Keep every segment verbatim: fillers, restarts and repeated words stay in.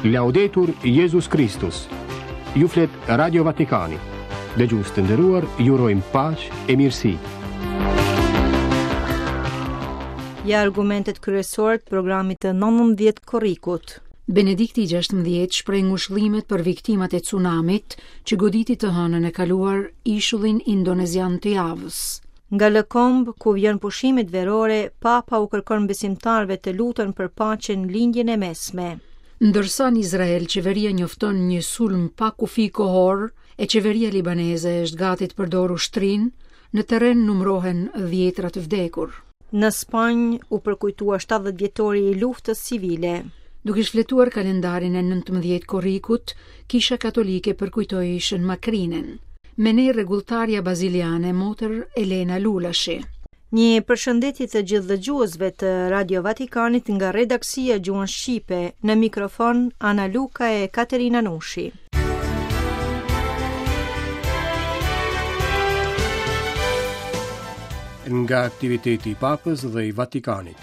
Laudetur Jesus Christus. Ju flet Radio Vatikani. Dëgjues të nderuar, ju urojmë paqë e mirësi. Ja argumentet kryesore të programit të nëntëmbëdhjetë Korrikut. Benedikti gjashtëmbëdhjetë shpreh ngushëllimet për viktimat e tsunamit që goditi të hënën e kaluar ishullin indonezian të javës. Nga Lëkomb, ku vjen pushimit verore, Papa u kërkon besimtarëve të lutën për paqen në lindjen e mesme. Ndërsa në Izrael qeveria njofton një sulm pa kufi kohor e qeveria libaneze është gati të përdorë ushtrin, në terren numërohen dhjetra të vdekur. Në Spanjë u përkujtua shtatëdhjetë vjetori i luftës civile. Duke shfletuar kalendarin e nëntëmbëdhjetë Korrikut, Kisha Katolike përkujtoi Shën Makrinen, me ne rregulltarja baziliane motor Elena Lulashi. Një përshëndetje të gjithë dëgjuesve të Radio Vatikanit nga redaksia Gjuhën Shqipe, në mikrofon Ana Luka e Katerina Nushi. Nga aktiviteti i Papës dhe i Vatikanit.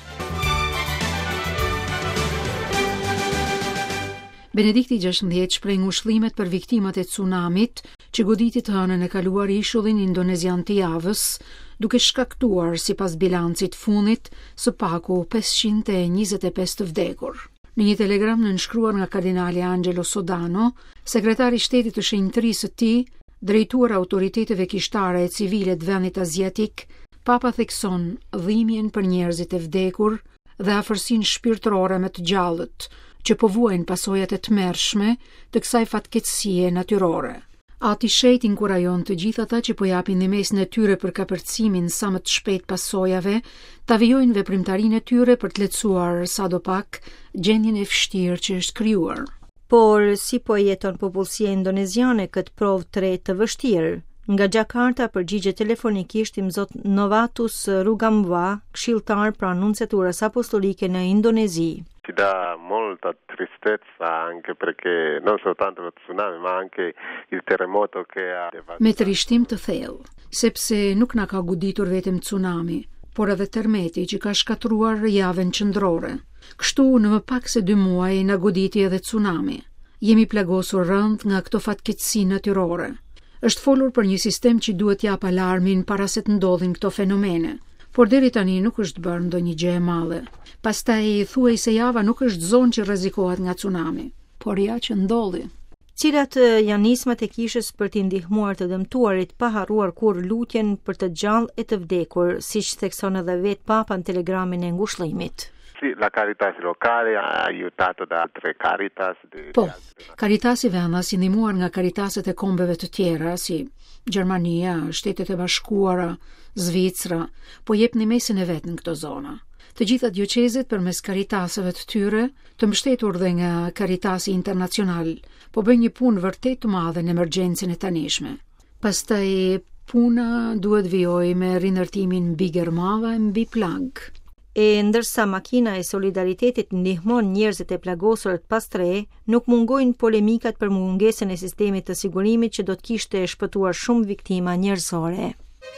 Benedikti gjashtëmbëdhjetë shpreh ngushëllimet për viktimat e tsunamit që goditi të hënën e kaluar ishullin indonezian të javës, duke shkaktuar sipas bilancit fundit së paku pesëqind e njëzet e pesë të vdekur. Në një telegram nënshkruar nga kardinali Angelo Sodano, sekretari i shtetit të shenjtërisë së tij, drejtuar autoriteteve kishtare e civile të vendit aziatik, Papa thekson dhimbjen për njerëzit e vdekur dhe afërsinë shpirtërore me të gjallët, që po vuajnë pasojat e tmerrshme të kësaj fatkeqësie natyrore. Ati shejt inkurajon të gjithë ata që po japin dhemesën e tyre për kapërcimin sa më të shpejt pasojave, ta vijojnë veprimtarinë e tyre për të lehtësuar sadopak gjendjen e vështirë që është krijuar. Por si po jeton popullsia indoneziane këtë provë të re të vështirë? Nga Jakarta përgjigje telefonikisht i zot Novatus Rugamva, këshilltar pra nunciaturës apostolike në Indonezi. Ci dà molta tristezza anche perché non soltanto lo tsunami ma anche il terremoto che ha devastato. Me trishtim të thellë, sepse nuk na ka goditur vetëm tsunami, por edhe termeti që ka shkatruar javën qendrore. Kështu në më pak se dy muaj na goditi edhe tsunami. Jemi plagosur rënd nga këto fatkeqësi natyrore. Është folur për një sistem që duhet jap alarmin para se të ndodhin këto fenomene. Por deri tani nuk është bërë ndonjë gjë e madhe. Pastaj thuaj se java nuk është zonë që rrezikohet nga tsunami, por ja që ndodhi. Cilat janë nismat e kishës për t'i ndihmuar të dëmtuarit pa harruar kur lutjen për të gjallë e të vdekur, siç thekson edhe vet Papa në telegramin e ngushëllimit. Sì, la Caritas locale ha aiutato da altre Caritas. De... Po, Caritasi vendas i ndihmuar nga Caritaset e kombeve të tjera, si Gjermania, Shtetet e Bashkuara, Zvicra, po jep një mesin e vetë në këto zona. Të gjitha dioqezet përmes Caritaseve të tyre, të mbështetur dhe nga Caritasi Internacional, po bëjnë një punë vërtet të madhe në emergjencën e tanishme. Pastaj puna duhet vijojë me rinërtimin mbi gërmava e mbi plag. E ndërsa makina e solidaritetit ndihmon njerëzit e plagosur të pastre, nuk mungojnë polemikat për mungesën e sistemit të sigurimit që do të kishte shpëtuar shumë viktima njerëzore.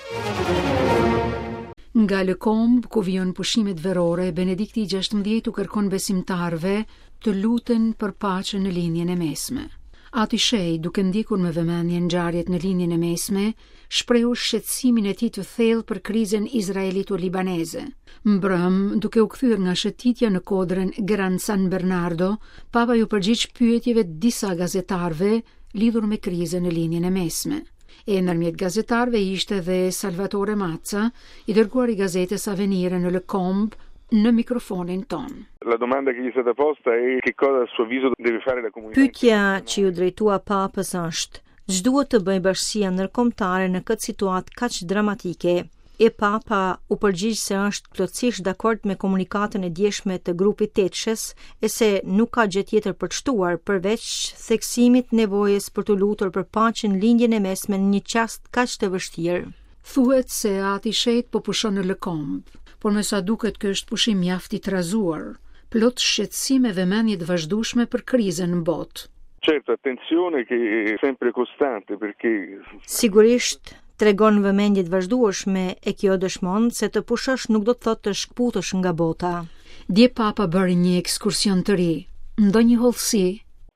Nga Lëkomb, ku vijnë pushimet verore, Benedikti gjashtëmbëdhjetë u kërkon besimtarëve të luten për paqen në linjën e mesme. Ati shej, duke ndjekur me vëmendje ngjarjet në linjën e mesme, shprehu shqetësimin e tij të thellë për krizën izraelito-libaneze. Mbrëm, duke u kthyer nga shëtitja në kodrën Gran San Bernardo, Papa ju përgjigj pyetjeve të disa gazetarëve lidhur me krizën në linjën e mesme. E ndërmjet gazetarëve ishte dhe Salvatore Mazza, i dërguar i gazetës Avvenire në Lëkomb, në mikrofonin ton. La domanda che gli è stata posta è che cosa a suo avviso deve fare la comunità. Pyetja që ju drejtua Papës është: ç'duhet të bëjë bashkia ndërkombëtare në këtë situatë kaq dramatike? E Papa u përgjigj se është plotësisht dakord me komunikatën e djeshme të grupit Tetshës e se nuk ka gjë tjetër për të shtuar përveç theksimit nevojës për të lutur për paqen në lindjen e mesme në një çast kaq të vështirë. Thuhet se ati shejt po pushon në Lëkomb, por me sa duket ky është pushim mjaft i trazuar, plot shqetësim e vëmendje të vazhdueshme për krizën në botë. Certo, attenzione che è sempre costante perché Sigurisht tregon vëmendje të vazhdueshme e kjo dëshmon se të pushosh nuk do të thotë të shkputesh nga bota. Dje Papa bëri një ekskursion të ri, ndonjë hollësi,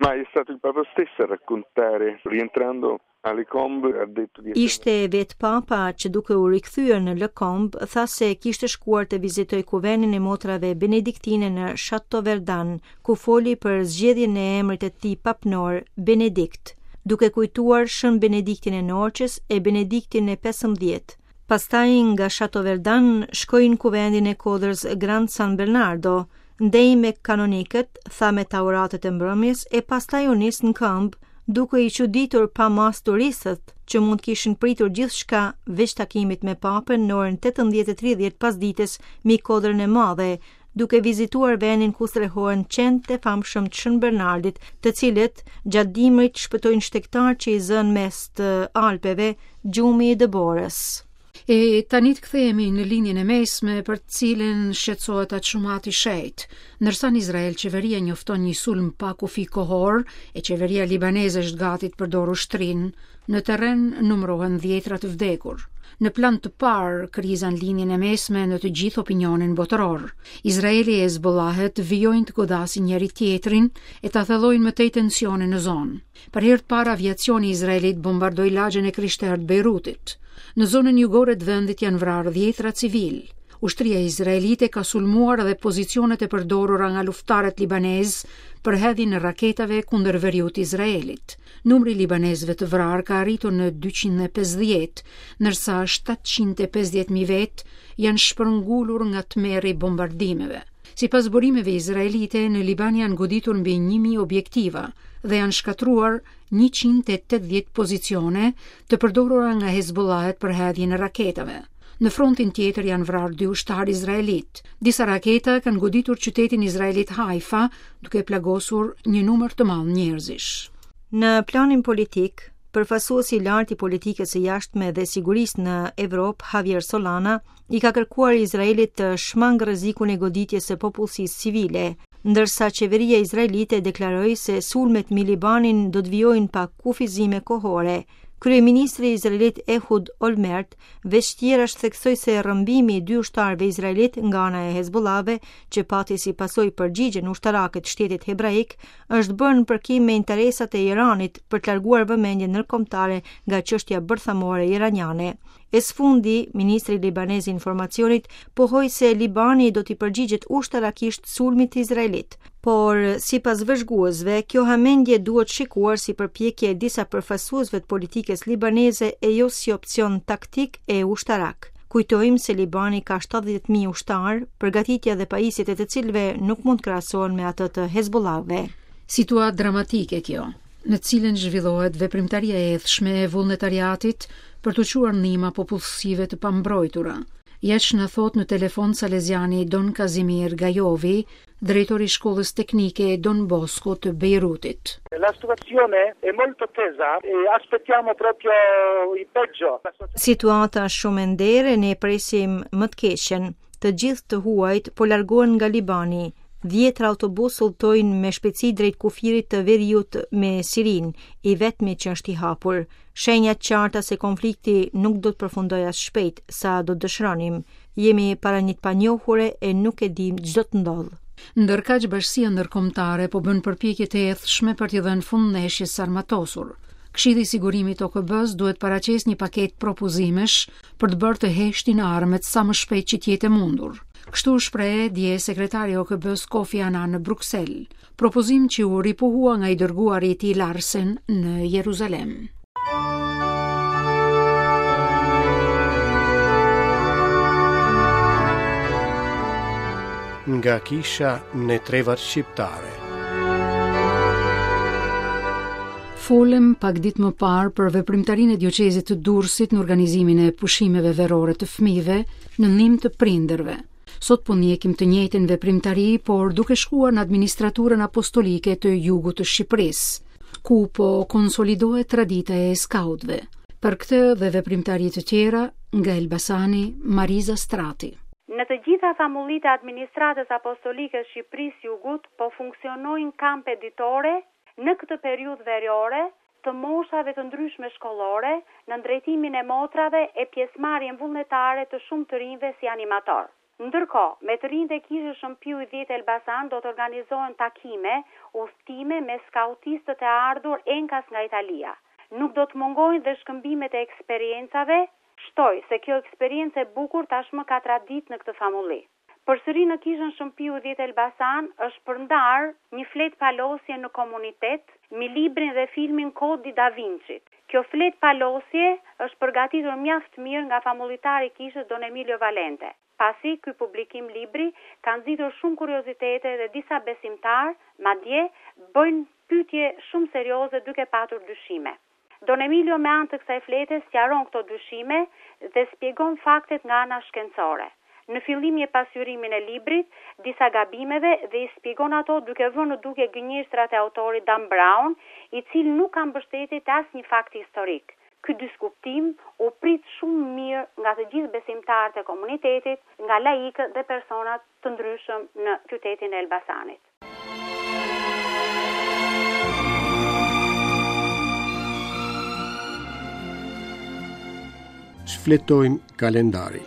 Ma è stato il Papa stesso a raccontare, rientrando alle Combe, ha detto di essere... Ishte vetë Papa që duke u rikthyer në Lëkomb, tha se kishte shkuar të vizitoj kuvenin e motrave benediktine në Chateauverdan, ku foli për zgjedhjen e emrit të tij papnor Benedikt, duke kujtuar Shën Benediktin e Norçës e Benediktin e pesëmbëdhjetë. Pastaj nga Chateauverdan shkoi në kuvendin e Kodrës Grand San Bernardo, ndej me kanonikët, tha me tauratët e mbrëmjes, e pastaj u nis në këmbë, duke i çuditur pa mas turistët që mund kishin pritur gjithçka veç takimit me papën në orën tetëmbëdhjetë e tridhjetë pasdites mbi Kodrën e Madhe, duke vizituar vendin ku strehohen qenë të famshëm të Shën Bernardit, të cilët gjatë dimrit shpëtojnë shtektar që i zën mes të Alpeve gjumi i dëborës. E tani të kthehemi në linjën e mesme për të cilën shqetësohet atë shumat i shejt. Ndërsa në Izrael qeveria njofton një sulm pa kufi kohor e qeveria libaneze është gati të përdorë ushtrinë, në terren numërohen dhjetra të vdekur. Në plan të parë, kriza në linjën e mesme në të gjithë opinionin botëror. Izraeli e Hezbollahet vijojnë të godasin njëri tjetrin e të thellojnë më tej tensione në zonë. Për herë të parë aviacioni i Izraelit bombardoi lagjen e krishterë të Beirutit. Në zonën jugore të vendit janë vrarë dhjetra civil. Ushtria izraelite ka sulmuar edhe pozicionet e përdorura nga luftarët libanez për hedhjen e raketave kundër veriut Izraelit. Numri libanezëve të vrarë ka arritur në dyqind e pesëdhjetë, ndërsa shtatëqind e pesëdhjetë mijë vet janë shpërngulur nga tmerri i bombardimeve. Sipas burimeve izraelite, në Liban janë goditur mbi një mijë objektiva dhe janë shkatruar njëqind e tetëdhjetë pozicione të përdorura nga Hezbollahet për hedhjen e raketave. Në frontin tjetër janë vrarë dy ushtarë izraelit. Disa raketa kanë goditur qytetin izraelit Haifa, duke plagosur një numër të madh njerëzish. Në planin politik, përfaqësuesi i lartë i politikës së jashtme dhe sigurisë në Evropë, Javier Solana, i ka kërkuar Izraelit të shmangë rrezikun e goditjes së popullsisë civile, ndërsa qeveria izraelite deklaroi se sulmet mbi Libanin do të vijojnë pa kufizime kohore. Kryeministri izraelit Ehud Olmert veçtjerash theksoi se rrëmbimi i dy ushtarëve izraelit nga ana e Hezbollahve, që pati si pasojë përgjigjen ushtarake të shtetit hebraik, është bërë në përkim me interesat e Iranit për të larguar vëmendjen ndërkombëtare nga çështja bërthamore iraniane. E sfundi, ministri libanez i informacionit pohoi se Libani do t'i përgjigjet ushtarakisht sulmit izraelit, por sipas vëzhguesve, kjo hamendje duhet shikuar si përpjekje e disa përfaqësuesve të politikës libaneze e jo si opcion taktik e ushtarak. Kujtojmë se Libani ka shtatëdhjetë mijë ushtar, përgatitja dhe pajisjet e të cilëve nuk mund të krahasohen me ato të Hezbollahve. Situatë dramatike kjo, në të cilën zhvillohet veprimtaria e edhshme e vullnetariatit për të quar ndihma popullsive të pambrojtura. Jeç në thot në telefon Saleziani Don Kazimir Gajovi, drejtori i shkollës teknike Don Bosco të Beirutit. La situazione è molto tesa e aspettiamo proprio il peggio. Situata shumë e ndere, ne presim më të keqen. Të gjithë të huajt po largohen nga Libani. Dhjetra autobus udhtojnë me shpejtësi drejt kufirit të veriut me Sirin, i vetmi që është i hapur. Shenjat qarta se konflikti nuk do të përfundojë as shpejt sa do të dëshironim. Jemi para një të panjohure e nuk e dim ç'do të ndodhë. Ndërkaq bashkia ndërkombëtare po bën përpjekje të edhshme për t'i dhënë fund ndeshjes së armatosur. Këshilli i Sigurimit O K B-s duhet paraqes një paketë propozimesh për të bërë të heshtin armët sa më shpejt që të jetë e mundur. Kështu shpreh dje sekretari O K B-s Kofi Annan në Bruksel, propozim që u ripohua nga i dërguari i tij Larsen në Jeruzalem. Nga kisha në trevat shqiptare. Folëm pak ditë më parë për veprimtarinë e dioqezit të Durrësit në organizimin e pushimeve verore të fëmijëve në ndihmë të prindërve. Sot po ndjekim të njëjtën veprimtari, por duke shkuar në administraturën apostolike të jugut të Shqipërisë, ku po konsolidohet tradita e skautëve. Për këtë dhe veprimtari të tjera, nga Elbasani, Mariza Strati. Në të gjitha famullit e administratës apostolike Shqipërisë Jugut po funksionojnë kampe ditore në këtë periudhë veriore të moshave të ndryshme shkollore në drejtimin e motrave e pjesëmarrjen vullnetare të shumë të rinjve si animator. Ndërkohë, me të rinjtë e kishës Shëmpiu i dhjetë Elbasan do të organizohen takime, udhëtime me skautistët e ardhur enkas nga Italia. Nuk do të mungojnë dhe shkëmbimet e eksperiencave, shtoj se kjo eksperiencë e bukur tashmë ka tradit në këtë famulli. Përsëri në kishën Shëmpiu i dhjetë Elbasan është përndar një flet palosje në komunitet mi librin dhe filmin Kodi da Vincit. Kjo flet palosje është përgatitur mjaft mirë nga famullitari i kishës Don Emilio Valente. Pasi ky publikim libri ka nxitur shumë kuriozitete dhe disa besimtar, madje bëjnë pyetje shumë serioze duke patur dyshime. Don Emilio me anë të kësaj flete sqaron këto dyshime dhe shpjegon faktet nga ana shkencore. Në fillim je pasqyrimin e librit, disa gabimeve dhe i shpjegon ato duke vënë në duke gënjeshtrat e autorit Dan Brown, i cili nuk ka mbështetje te asnjë fakt historik. Ky diskutim u prit shumë mirë nga të gjithë besimtarët e komunitetit, nga laikët dhe personat të ndryshëm në qytetin e Elbasanit. Shfletojmë kalendari.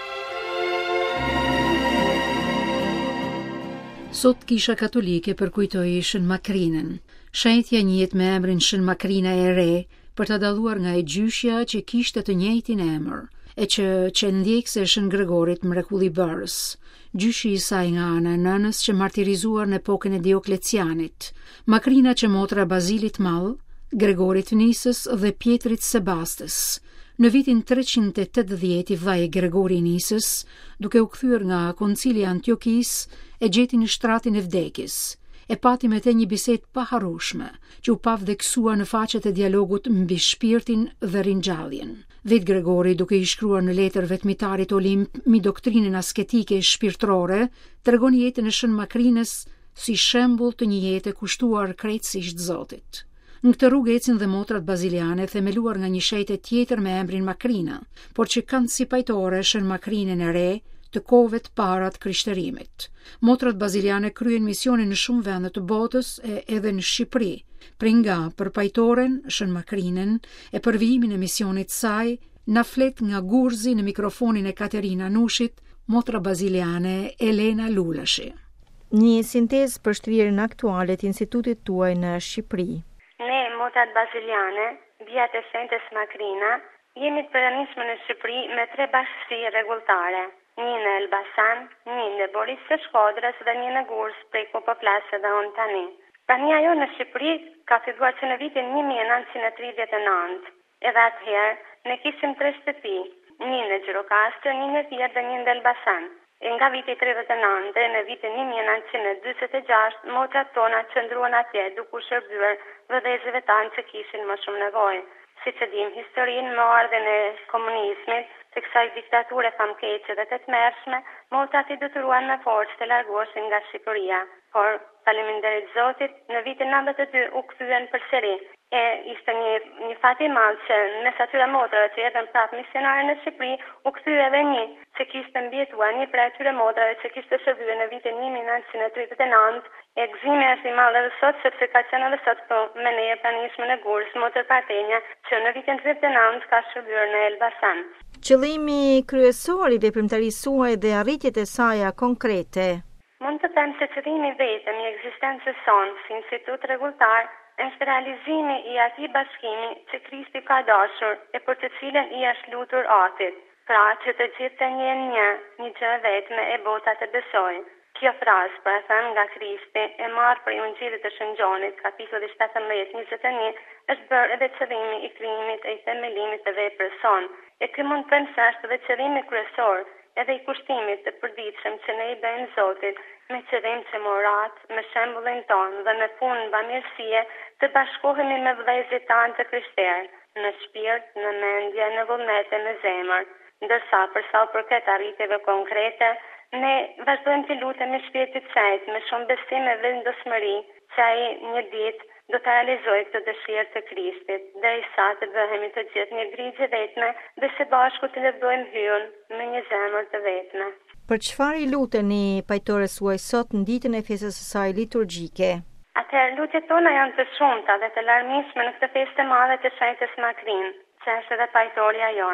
Sot Kisha Katolike përkujtoi Shën Makrinën. Shenjtja njihet me emrin Shën Makrina e Re, për të dalluar nga e gjyshja që kishte të njëjtin emër, e që që ndjekse Shën Gregorit mrekulli bërës. Gjyshi i saj nga ana e nënës që martirizuar në epokën e Dioklecianit, Makrina që motra Bazilit Mall, Gregorit Nisës dhe Pjetrit Sebastës. Në vitin treqind e tetëdhjetë i vaj Gregori Nisës, duke u kthyer nga koncili i Antiokis, e gjeti në shtratin e vdekjes. E pati me te një bisedë paharrueshme, që u pa vdeksuar në faqet e dialogut mbi shpirtin dhe ringjalljen. Vetë Gregori, duke i shkruar në letër vetmitarit Olimp mi doktrinën asketike shpirtërore, tregon jetën e Shën Makrinës si shembull të një jete kushtuar krejtësisht Zotit. Në këtë rrugë ecin dhe motrat baziliane themeluar nga një shejte tjetër me emrin Makrina, por që kanë si pajtore Shën Makrinën e Re të kohëve të para të krishtërimit. Motrat baziliane kryen misionin në shumë vende të botës e edhe në Shqipëri. Prej nga për pajtoren Shën Makrinën e për vijimin e misionit saj, na flet nga Gurzi në mikrofonin e Katerina Nushit, motra baziliane Elena Lulashi. Një sintezë për shtrirjen aktuale të institutit tuaj në Shqipëri. Ne, motrat baziliane, bijat e Shenjtës Makrina, jemi të përënishme në Shqipëri me tre bashkësi rregulltare. Një në Elbasan, një në Boris së Shkodrës dhe një në Gurs prej ku po flas edhe unë tani. Prania jo në Shqipëri ka filluar që në vitin një mijë e nëntëqind e tridhjetë e nëntë. Edhe atëherë ne kishim tre shtëpi, një në Gjirokastër, një në Fier dhe një në Elbasan. E nga viti tridhjetë e nëntë dhe në vitin një mijë e nëntëqind e dyqindë e gjashtë, motrat tona qëndruan atje duke u shërbyer vëllezërve tanë që kishin më shumë nevojë. Siç e dim historinë me ardhen e komunizmit, të kësaj diktature famkeqe dhe të tmerrshme, motrat i detyruan me forcë të largoheshin nga Shqipëria. Por, faleminderit Zotit, në vitin nëntëdhjetë e dy u kthyen përsëri. E ishte një, një fat i madh që mes atyre motrave që erdhën prapë misionare në Shqipëri, u kthye edhe një që kishte mbjetuar, një prej atyre motrave që kishte shërbyer në vitin një mijë e nëntëqind e tridhjetë e nëntë. E gëzimi është i madh edhe sot, sepse ka qenë edhe sot po me ne e pranishme në Gurs, motër Partenja, që në vitin tridhjetë e nëntë ka shërbyer në Elbasan. Qëllimi kryesor i veprimtarisë suaj dhe arritjet e saja konkrete. Mund të them se qëllimi vetëm i ekzistencës sonë si institut rregulltar është realizimi i atij bashkimi që Krishti ka dashur e për të cilën i është lutur Atit, pra që të gjithë të njenë një, një gjë vetme e bota të besojnë. Kjo frazë, pra them nga Krishti, e marrë për Ungjillit të Shën Gjonit, kapitulli shtatëmbëdhjetë njëzet e një, është bërë edhe qëllimi i krijimit e i themelimit të veprës sonë. E ky mund të them se është edhe qëllimi kryesor, edhe i kushtimit të përditshëm që ne i bëjmë Zotit, me qëllim që morat, me shembullin tonë dhe me punë bamirësie të bashkohemi me vëllezërit tanë të krishterë, në shpirt, në mendje, në vullnet e në zemër. Ndërsa për sa u përket arritjeve konkrete, ne vazhdojmë të lutemi Shpirtit të Qetë me shumë besim e vendosmëri që ai një ditë do të realizojë këtë dëshirë të Krishtit, derisa të bëhemi të gjithë një grigje vetme dhe së bashku të lëvdojmë hyun me një zemër të vetme. Për çfarë i luteni pajtores suaj sot në ditën e festës së saj liturgjike? Atëherë lutjet tona janë të shumta dhe të larmishme në këtë festë të madhe të Shenjtës Makrinë, që është edhe pajtoria jonë.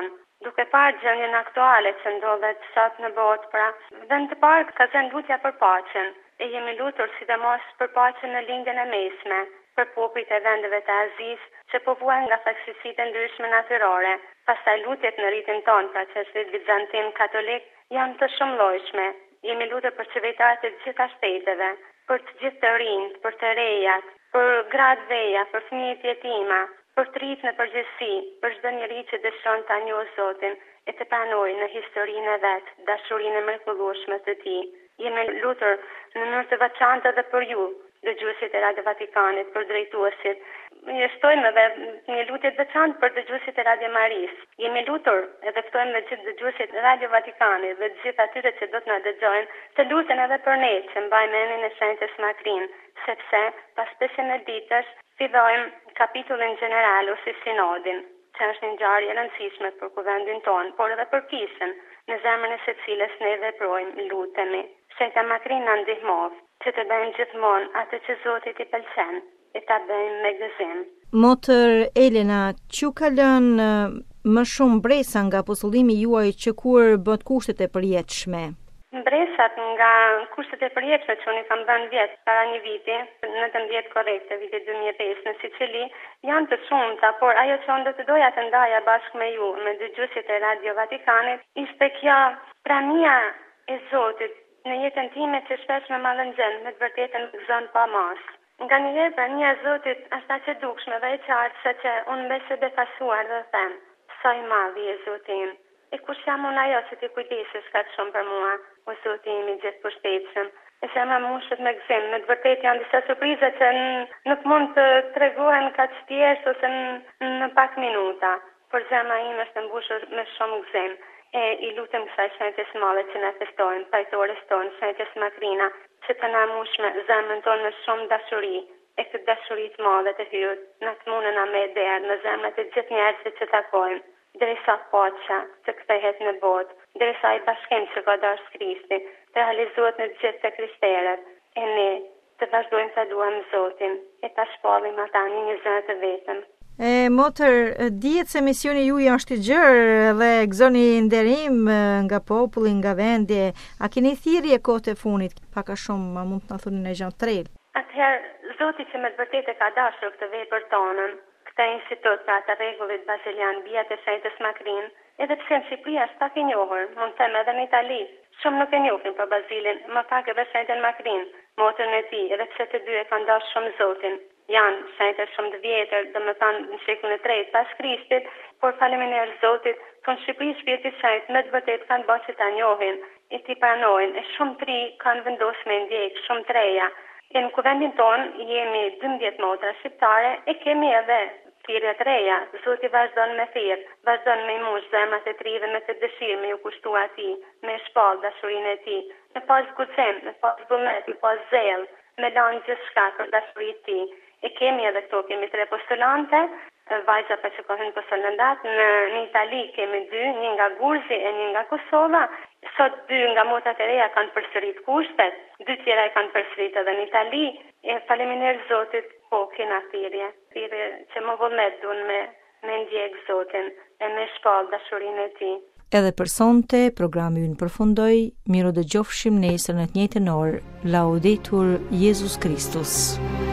Duke parë gjendjen aktuale që ndodhet sot në botë, pra vend të parë ka qenë lutja për paqen, e jemi lutur sidomos për paqen në lindjen e mesme, për popujt e vendeve të Azisë që po vuajnë nga faktësisitë ndryshme natyrore. Pastaj lutjet në ritin tonë, pra çështjet bizantin katolik, janë të shumëllojshme. Jemi lutur për qytetarët e gjitha shteteve, për të gjithë të rinjt, për të rejat, për gratë veja, për fëmijët jetima, për të rritë në përgjithësi, për çdo njeri që dëshiron ta njohë Zotin e të pranojë në historinë e vet dashurinë e mrekullueshme të Tij. Jemi lutur në mënyrë të veçantë edhe për ju, dëgjuesit e Radio Vatikanit, për drejtuesit. Ne shtojmë edhe një lutje të veçantë për dëgjuesit e Radio Maris. Jemi lutur edhe ftojmë edhe gjithë dëgjuesit e Radio Vatikanit dhe gjithë atyre që do të na dëgjojnë, të luten edhe për ne që mbajmë emrin e Shenjtës Makrin, sepse pas pesëmbëdhjetë ditësh fillojmë kapitullin gjeneral ose sinodin, që është një ngjarje e rëndësishme për kuvendin tonë, por edhe për Kishën, në zemrën e secilës ne veprojmë, lutemi. Shenjta Makrin na ndihmoj që të bëjmë gjithmonë atë që Zoti i pëlqen, e ta bëjmë me gëzim. Motër Elena, që ka lënë më shumë bresa nga apostollimi juaj që kur bët kushtet e përjetshme? Mbresat nga kushtet e përjetshme që unë kam dhënë vjet para një viti, në nëntëmbëdhjetë korrekte, viti dy mijë e pesë në Sicili, janë të shumta, por ajo që unë do të doja të ndaja bashkë me ju, me dëgjuesit e Radio Vatikanit, ishte kjo prania e Zotit në jetën time që shpesh me mallëngjen, me të vërtetën më gëzon pa mas. Nga një herë prania e Zotit është aq e dukshme dhe e qartë sa që unë mbes e befasuar dhe them, sa i madh je Zoti im. E kush jam unë ajo që ti kujdesesh kaq shumë për mua, o Zoti im i gjithë pushtetshëm. E zemra mushet me gëzim, me të vërtetë janë disa surpriza që nuk mund të tregohen kaq thjesht ose në, në pak minuta, por zemra ime është mbushur me shumë gëzim. E i lutem kësaj shenjtës madhe që na festojnë, pajtores tonë, shenjtës Makrina, që të na mush me zemrën tonë me shumë dashuri, e këtë dashuri të madhe të hyjë, na të munën na me derë në zemrat e gjithë njerëzve që takojmë, derisa paqja të kthehet në botë, derisa ai bashkim që ka dashur Krishti të realizohet në të gjithë të krishterët, e ne të vazhdojmë të luajmë Zotin, e ta shpallim ata në një zë të vetëm. E, motër, dihet se misioni juaj është i gjerë dhe gëzoni nderim nga populli, nga vendi. A keni thirrje kohët e fundit? Pak a shumë, ma mund të na thoni në gjatë trel. Atëherë, Zoti që me të vërtetë ka dashur këtë vepër tonën, këtë institut pra të rregullit bazilian, bijat e Shenjtës Makrin, edhe pse në Shqipëri është pak i njohur, mund të them edhe në Itali, shumë nuk e njohin për Bazilin, më pak edhe Shenjtën Makrin, motrën e tij, edhe pse të dy e kanë dashur shumë Zotin. Janë shenjtë shumë të vjetër, domethënë në shekullin e tretë pas Krishtit, por faleminderit Zotit, në Shqipëri shpirti i shenjtë me të vërtetë kanë bërë që ta njohin, e ti pranojnë, e shumë të ri kanë vendosur me ndjek, shumë të reja. E në kuvendin tonë jemi dymbëdhjetë motra shqiptare e kemi edhe thirrje të reja. Zoti vazhdon me thirr, vazhdon me mush zemrat e tri dhe me të dëshirë me ju kushtu atij, me shpall dashurinë e tij, me pas guxim, me pas vullnet, me pas zell, me lanë gjithçka për dashurinë e tij. E kemi edhe këto, kemi tre postulante, vajza për që kohen postulandat, në, në Itali kemi dy, një nga Gurzi e një nga Kosova. Sot dy nga motrat e reja kanë përsërit kushtet, dy tjera e kanë përsërit edhe në Itali. E faleminderit Zotit, po kena thirrje, thirrje që më vullnet duan me, me ndjek Zotin e me shpall dashurinë e tij. Edhe për sonte, programi ynë përfundoi, miro dëgjofshim nesër në të njëjtën orë. Laudetur Jesus Christus.